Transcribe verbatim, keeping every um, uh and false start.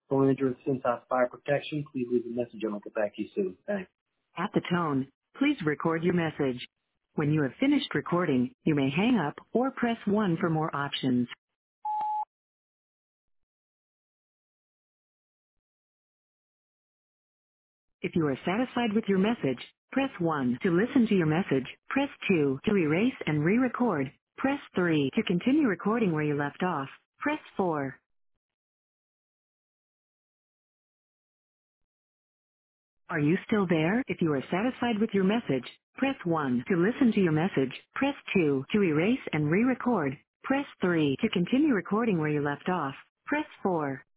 For injury Cintas Fire Protection, please leave a message and I'll get back to you soon. Thanks. At the tone, please record your message. When you have finished recording, you may hang up or press one for more options. If you are satisfied with your message, press one to listen to your message. Press two to erase and re-record. Press three to continue recording where you left off. Press four. Are you still there? If you are satisfied with your message, press one to listen to your message. Press two to erase and re-record. Press three to continue recording where you left off. Press four.